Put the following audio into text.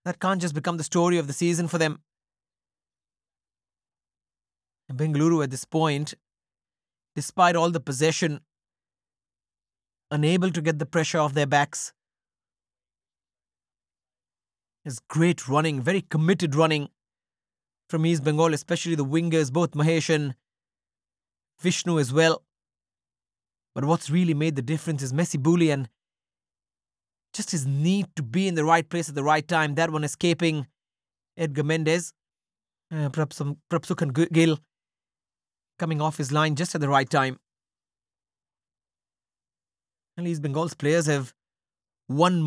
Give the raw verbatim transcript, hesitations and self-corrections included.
That can't just become the story of the season for them. And Bengaluru at this point, despite all the possession, unable to get the pressure off their backs. It's great running, very committed running from East Bengal, especially the wingers, both Mahesh and Vishnu as well. But what's really made the difference is Messi Bully and just his need to be in the right place at the right time. That one escaping Edgar Mendes. Uh, Prabhsukhan Gill coming off his line just at the right time. And East Bengal's players have won